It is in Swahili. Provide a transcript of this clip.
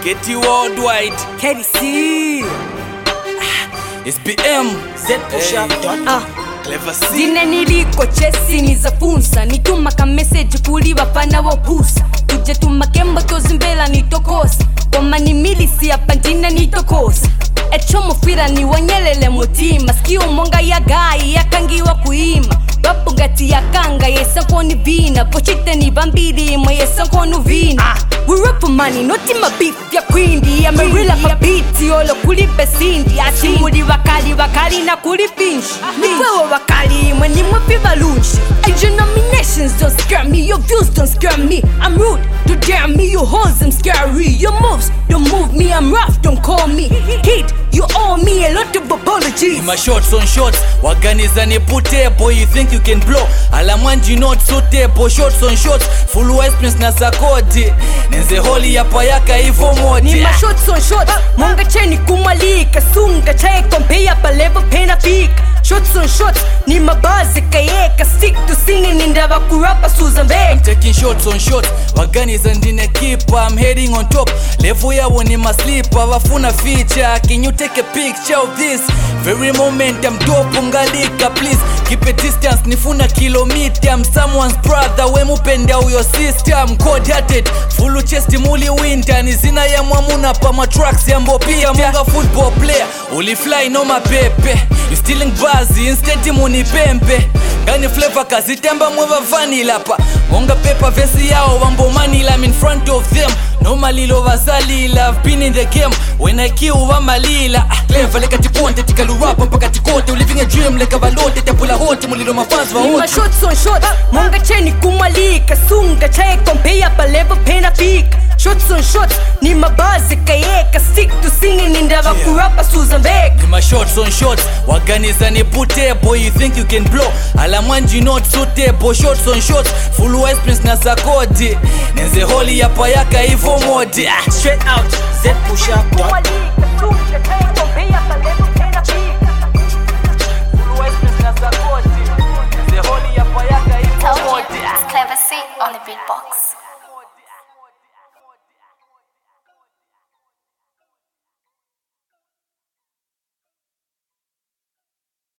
Get you worldwide. KDC. It's BM. Clever C. Dine niliko chesi nizafunsa. Nituma ka message kuli bafana wopusa. Tuje tumakemba tozimbela nitokosa. Koma ni milisi hapa ndina nitokosa. Echomo fira ni wanyelele mutima. Sikio monga ya gai yakangiwa kuima. Bapo gati ya kanga yesanko ni vina. Pochite ni bambiri mo yesanko nu vina. We rap for money, not in my beef ya queenie. I'm a real like a beat, yolo kuli pesindi. Ati muri wakali na kuli pinch. Niwewe wakali, mwani mwapi balunchi. And your nominations don't scare me, your views don't scare me. I'm rude, don't dare me, your hoes I'm scary. Your moves don't move me, I'm rough, don't call me kid, you owe me a lot of apologies. My shots on shots, waganiza nipute. Boy you think you can blow, alamanji not sote. Boy shots on shots, full west prince na sakoti. Nenze holi ya payaka hivyo moti. Ni ma shots on shots, monga cheni kumalika. Sunga chae kompea pa level pena fika. Shots on shots, ni mabazi kayeka. Stick to singing indaba kurapa Suzanne. I'm taking shots on shots, waganiza ndine keeper. I'm heading on top, level ya woni maslipa. Wafuna feature, can you take a picture of this very moment? I'm dope ungalika, please keep a distance. Nifuna kilometer, I'm someone's brother. We mupenda uyo sister, I'm cold hearted. Full chest muli winter, nizina ya mwamuna pa matracks ya mbopia. Munga football player, uli fly no mapepe. You stealing bazi, instead muni pempe. Gani flavor kazitemba mweva vanilla pa. Munga paper vesi yao wambo manila. I'm in front of them, normally lova salila. I've been in the game, when I kill wamalila. Clever like a tiponte, tikalu rapa mpaka tikote. We living a dream like a balote, tapula hote. Mulilo mafans wa Ni ma hote. shots on shots, monga cheni kumalika. Sunga chae kompea pa level pena fika. Shots on shots, ni mabazi kayeka. Stick to singing indaba kurapa Suzanne. My shots on shots, waganiza nipute. Boy you think you can blow, alamanji not sote. Boy shots on shots, full west prince na sakoti. Nenze holi ya payaka hivyo modi. Straight out, Z Push Up. Kumalika, sunga chae